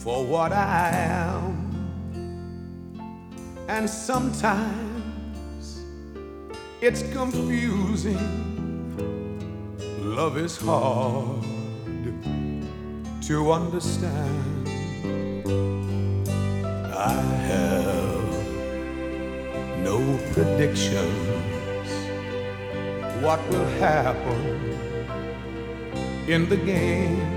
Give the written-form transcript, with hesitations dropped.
for what I am. And sometimes it's confusing. Love is hard to understand. I have no predictions what will happen in the game.